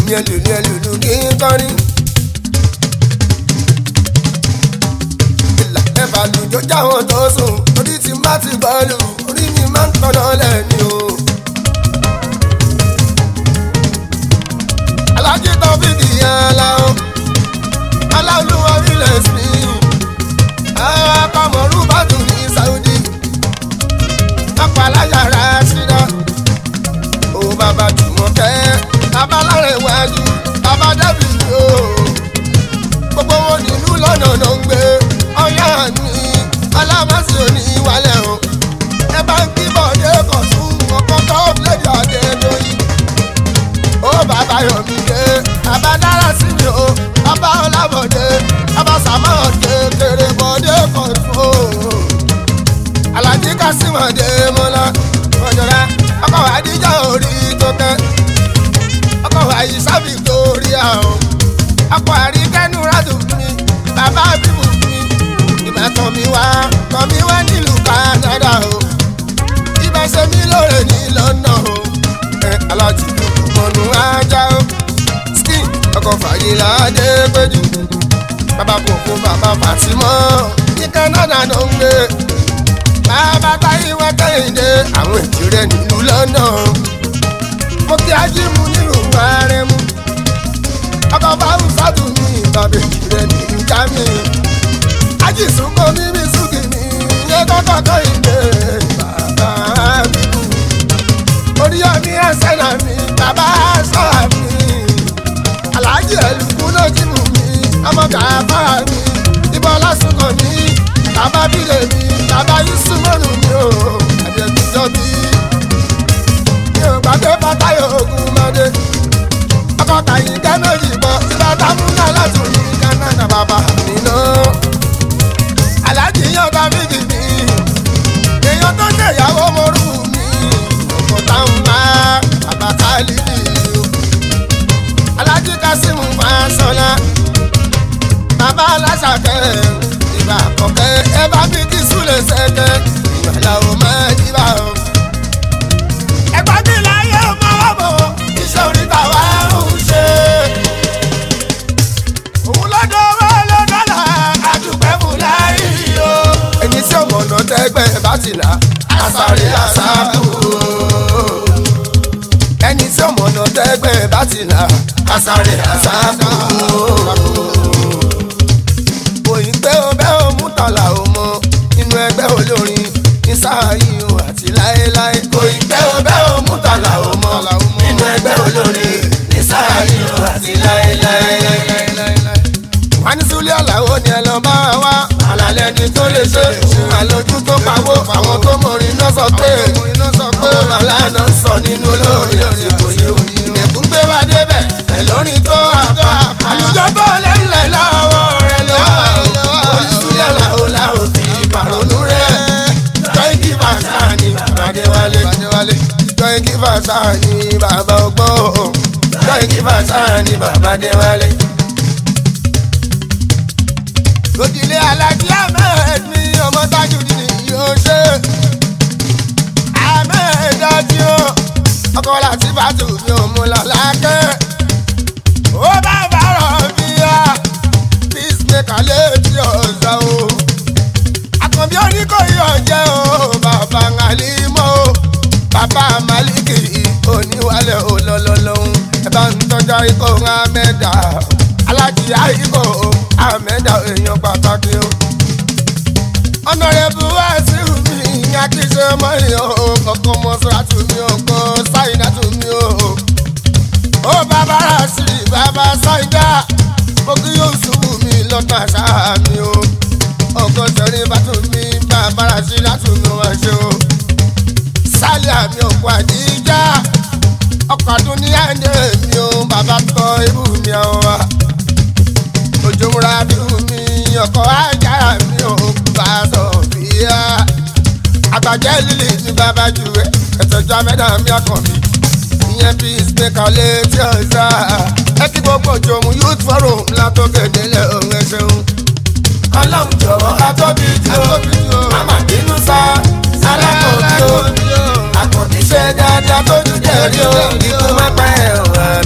mi ẹlùlù kí n kọrin. ìlà mẹ́fà lùjọ́ jáwọn tó sùn orí ti má ti bọ́ọ̀lù orí mi máa ń tọ́nà lẹ́ni o. alájí tó fi kìyàn aláwọ̀ aláwọ̀ ilẹ̀ sí akọ̀mọ̀rú bá tún ní Saudi apàláyàrá síra ó bàbá Jùmọ̀kẹ́ bàbá Lárẹ̀wájú bàbá Dẹ́bì o gbogbo wọn nílùú lọ́nà ló ń gbé ọ̀yá mi alámásí òní wálẹ̀ o ẹ bá ń kí bọ̀dé kọ̀ tún ọkọ̀ tó lédè ọ̀dẹ lóyún ó bàbá Yọ̀mí dé bàbá dára sí mi o bàbá Ọlábọ̀dé bàbá Sàmọ́ kékeré bọ̀dé kọ̀ tún o Alájí Kásímọ̀dé mọ́lá ọ̀jọ̀ra ọkọ̀ àdíjà orí tó kẹ́ ọkọ̀ àyíṣà Victoria o ọkọ̀ àríkẹ́nu rádùn mi bàbá bíbù mi ìmọ̀ tọ̀mí wá nílùú Canada o ibẹ̀ ṣe mí lóore ní London o Alájí mọ̀nù ajá o skin ọkọ̀ Fàyílà dé péjú bàbá kòkó bàbá Fàtímọ́ ní Canada ló ń gbé bàbá Táyíwá Kẹ́hìndé àwọn èjì rẹ̀ nílùú London mo kí ajímù nílùú Arẹ́mú ọkọ̀ báwù sádùn ní bàbá èjì rẹ̀ nílùú Germany ajísùnkọ́ mímí sùkì ní iye kọ́kọ́ Kẹ́hìndé bàbá bíbù Oríyọ̀mí ẹsẹ̀ náà mi bàbá sọ́ra mi Aláàjì ẹ̀lùkú náà jìmù mi ọmọ kàáfà mi ìbọn lásùnkàn mi bàbá bílẹ̀ mi bàbá Yusufonu mi o àdìẹ̀tìjọ́ bí mi ò gbàgbé Fátáyọ̀ Ògúnmọ́dé ọkọ̀ kàyín kẹ́mẹ́jì bọ̀ ìbátan múná látún ní Canada bàbá mi náà Aláàjì yàn bá mi dìbì èèyàn tó jẹ́ ìyàwó mọ́rú mi ọkọ̀ táwọn máa àbákálí o Aláàjì Kásímù Fáṣọlá bàbá Aláṣàkẹ́ ìgbà àkọ́kẹ́ ẹ bá mi kí Súlè Ṣẹ̀kẹ̀ ìgbàlá ò máa dìbà o. ẹgbẹ́ mi láyé ọmọ ọmọ iṣẹ́ oríta wa ń ṣe. òun lọ́dọ̀ wá lọ́dọ̀là àdùpẹ́ mú láyé o. ẹni tí ọmọ ọ̀nà tẹ́gbẹ́ bá ti là àṣàrè àṣàkù o. ẹni tí ọmọ ọ̀nà tẹ́gbẹ́ bá ti là àṣàrè àṣàkù o. òyìnbó bẹ́ ò mú tọ́lá ò mọ inú ẹgbẹ́ olórin ní sáàyè o àti láéláé. òyìnbó bẹ́ ò mú tọ́lá ò mọ inú ẹgbẹ́ olórin ní sáàyè o àti láéláé. wọ́n ní Súlé Àlàó ni ẹ lọ bá wa àlàlẹ́ ni tó lè ṣe àlójú tó pawó àwọn tó mọrin náà sọ pé bàlá náà sọ nínú olórin òsìkò yìí ìrẹ̀kún gbé wá débẹ̀ ẹ̀ lórin tó àbá àlùjọ bọ́ lẹ́lẹ̀ lọ́wọ́ rẹ̀ lọ́wọ́ Súlé Àlàó làwọn fi pàrọ̀nù rẹ̀ jọ́ìkì fàṣà ni bàbá Adéwálé jọ́ìkì fàṣà ni bàbá ọgbọ́n jọ́ìkì fàṣà ni bàbá Adéwálé. Òdìlé Alájí Ahmed mi ọmọ Tajudeen ni yóò ṣe Ahmed dájú o ọkọ láti bàtú mi ò mú lọ lákẹ́ ó bá bàrọ̀ bí a peacemaker létí ọ̀sà o Àkànbí Oníkòyí ọ̀jẹ́ o bàbá Àlímọ́ o bàbá Málíkì Oníwálé o lọ́lọ́lọ́hún ẹ bá ń tọ́jà ikọ̀ Ahmed Alájí àyíkọ̀ Ahmed èèyàn pàtàkì o Honorable Wasiu mi ìyá kì í ṣe mọ́ ìyàn o kọ̀ọ̀kan Mọ́sọ́ràtù mi o kọ́ Sáyidátù mi o ó bàbá Rásìrì bàbá Sáyidá mo kí yóò ṣubú mi lọ́tọ̀ àṣà mi o ọkọ̀ sẹ́rin bàtú mi bàbá Rásìrátù mi wá ṣe o Sálíà àmì ọkọ̀ Àdíjà ọkọ̀ Àdúnníyà ní èmi o bàbá tọ́ ibù mi àwọn wa Òjòmúra bí mi ọkọ̀ Àjàrà mi ò bá sọ fìyà àgbàjẹ́ lílì ní bàbá jùwé ẹ̀tọ́jú amẹ́dà mi Àkànbí ìyẹn peacemaker létí ọ̀sà ẹ kí gbogbo Òjòmú youth forum látòkè délẹ̀ òun ẹ ṣeun. Ọlọ́run jọ̀wọ́ atóbi jù ó màmá bínú sá alákòóbí ó Àkànbí ṣe dáadáa tójú dẹ̀rí ó ikú má pa ẹ̀ wá